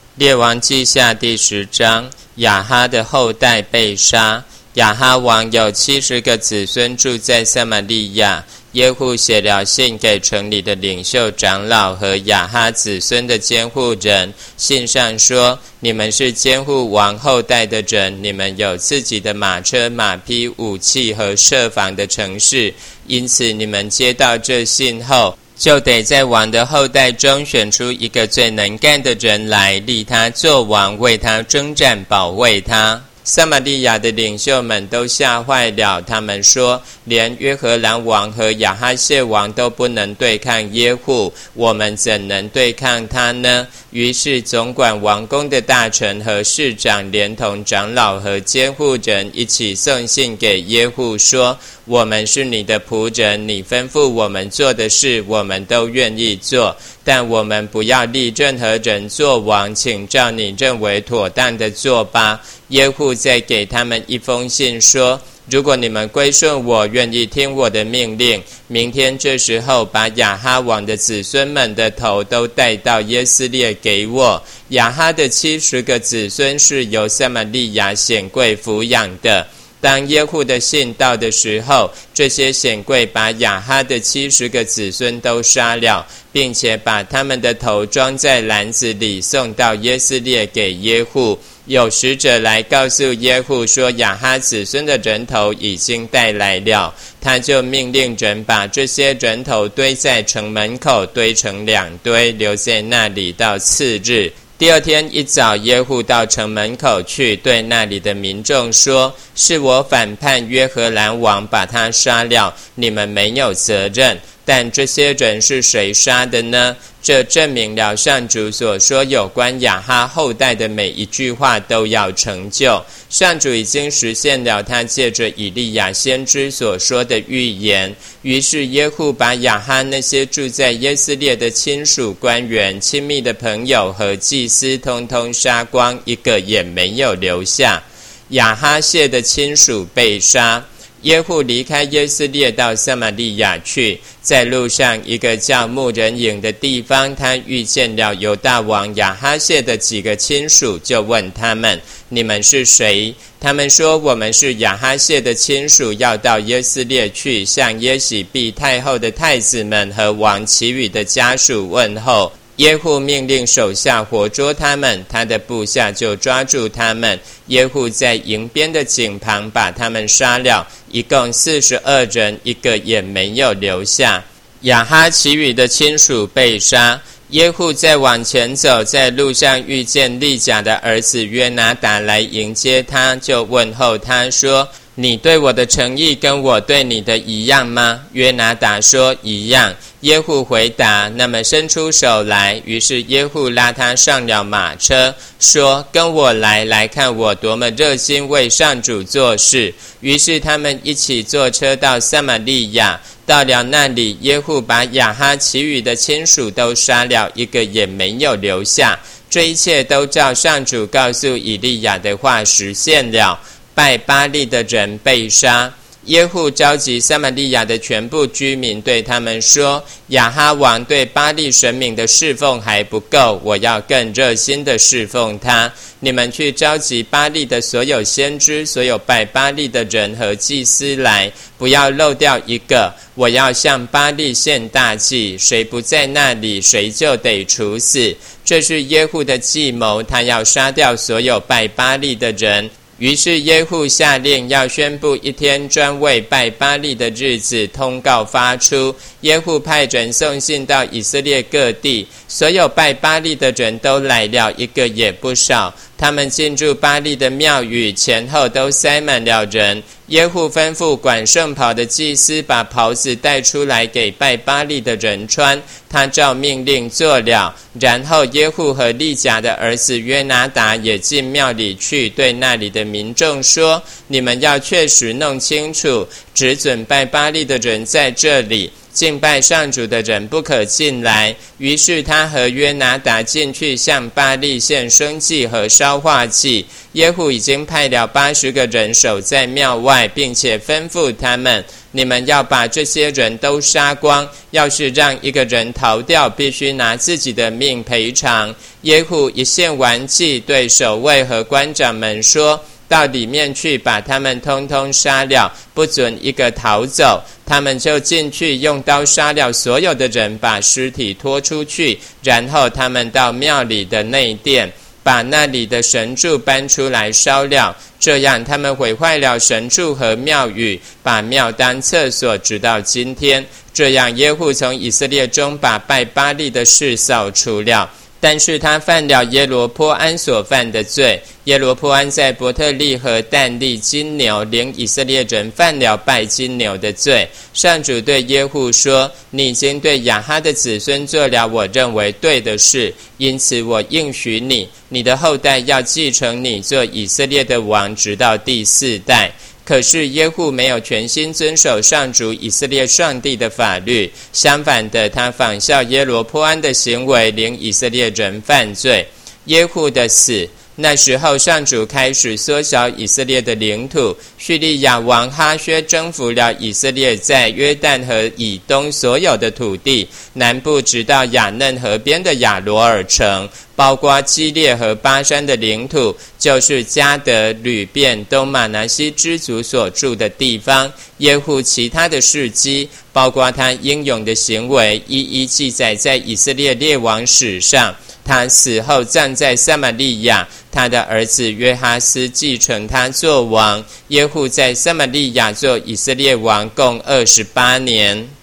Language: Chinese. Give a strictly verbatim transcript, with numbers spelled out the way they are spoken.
列王记下第十章，亚哈的后代被杀。亚哈王有七十个子孙住在撒玛利亚。耶户写了信给城里的领袖长老和亚哈子孙的监护人，信上说：你们是监护王后代的人，你们有自己的马车、马匹、武器和设防的城市，因此你们接到这信后，就得在王的后代中选出一个最能干的人来，立他做王，为他征战，保卫他。撒玛利亚的领袖们都吓坏了，他们说：连约荷兰王和亚哈谢王都不能对抗耶户，我们怎能对抗他呢？于是总管王宫的大臣和市长连同长老和监护人一起送信给耶户说：我们是你的仆人，你吩咐我们做的事我们都愿意做，但我们不要立任何人做王，请照你认为妥当的做吧。耶户再给他们一封信说：如果你们归顺我，愿意听我的命令，明天这时候把亚哈王的子孙们的头都带到耶斯列给我。亚哈的七十个子孙是由撒玛利亚显贵抚养的。当耶户的信到的时候，这些显贵把亚哈的七十个子孙都杀了，并且把他们的头装在篮子里，送到耶斯列给耶户。有使者来告诉耶户说，亚哈子孙的人头已经带来了，他就命令人把这些人头堆在城门口，堆成两堆，留在那里到次日。第二天一早，耶户到城门口去，对那里的民众说：是我反叛约荷兰王，把他杀了，你们没有责任。但这些人是谁杀的呢？这证明了上主所说有关亚哈后代的每一句话都要成就。上主已经实现了他借着以利亚先知所说的预言。于是耶户把亚哈那些住在耶斯列的亲属、官员、亲密的朋友和祭司通通杀光，一个也没有留下。亚哈谢的亲属被杀。耶户离开耶斯列到撒玛利亚去，在路上一个叫牧人营的地方，他遇见了犹大王亚哈谢的几个亲属，就问他们：你们是谁？他们说：我们是亚哈谢的亲属，要到耶斯列去，向耶洗毕太后的太子们和王其余的家属问候。耶户命令手下活捉他们，他的部下就抓住他们。耶户在营边的井旁把他们杀了，一共四十二人，一个也没有留下。亚哈其余的亲属被杀。耶户再往前走，在路上遇见利甲的儿子约拿达来迎接他，就问候他说：你对我的诚意跟我对你的一样吗？约拿达说：一样。耶户回答：那么伸出手来。于是耶户拉他上了马车，说：跟我来，来看我多么热心为上主做事。于是他们一起坐车到撒玛利亚。到了那里，耶户把亚哈其余的亲属都杀了，一个也没有留下。这一切都照上主告诉以利亚的话实现了。拜巴力的人被杀。耶户召集撒玛利亚的全部居民，对他们说：亚哈王对巴力神明的侍奉还不够，我要更热心的侍奉他。你们去召集巴力的所有先知、所有拜巴力的人和祭司来，不要漏掉一个。我要向巴力献大祭，谁不在那里，谁就得处死。这是耶户的计谋，他要杀掉所有拜巴力的人。于是耶户下令要宣布一天专为拜巴力的日子，通告发出。耶户派人送信到以色列各地，所有拜巴力的人都来了，一个也不少。他们进入巴力的庙宇，前后都塞满了人。耶户吩咐管圣袍的祭司把袍子带出来给拜巴力的人穿，他照命令做了。然后耶户和利甲的儿子约拿达也进庙里去，对那里的民众说：你们要确实弄清楚，只准拜巴力的人在这里， 敬拜上主的人不可进来。于是他和约拿达进去向巴力献生祭和烧化祭。耶户已经派了八十个人守在庙外，并且吩咐他们：你们要把这些人都杀光，要是让一个人逃掉，必须拿自己的命赔偿。耶户一献完祭，对守卫和官长们说：到里面去，把他们通通杀了，不准一个逃走。他们就进去，用刀杀了所有的人，把尸体拖出去。然后他们到庙里的内殿，把那里的神柱搬出来烧了。这样他们毁坏了神柱和庙宇，把庙当厕所，直到今天。这样耶户从以色列中把拜巴力的事扫除了。但是他犯了耶罗波安所犯的罪。耶罗波安在伯特利和但利金牛，连以色列人犯了拜金牛的罪。上主对耶户说：你已经对亚哈的子孙做了我认为对的事，因此我应许你，你的后代要继承你做以色列的王，直到第四代。可是耶户没有全心遵守上主以色列上帝的法律，相反的，他仿效耶罗波安的行为，令以色列人犯罪。耶户的死，那时候上主开始缩小以色列的领土。叙利亚王哈薛征服了以色列在约旦河以东所有的土地，南部直到雅嫩河边的亚罗尔城，包括基列和巴山的领土，就是迦得、吕遍、东马拿西之族所住的地方。耶户其他的事迹，包括他英勇的行为，一一记载在以色列列王史上。他死后葬在撒玛利亚，他的儿子约哈斯继承他做王。耶户在撒玛利亚做以色列王共二十八年。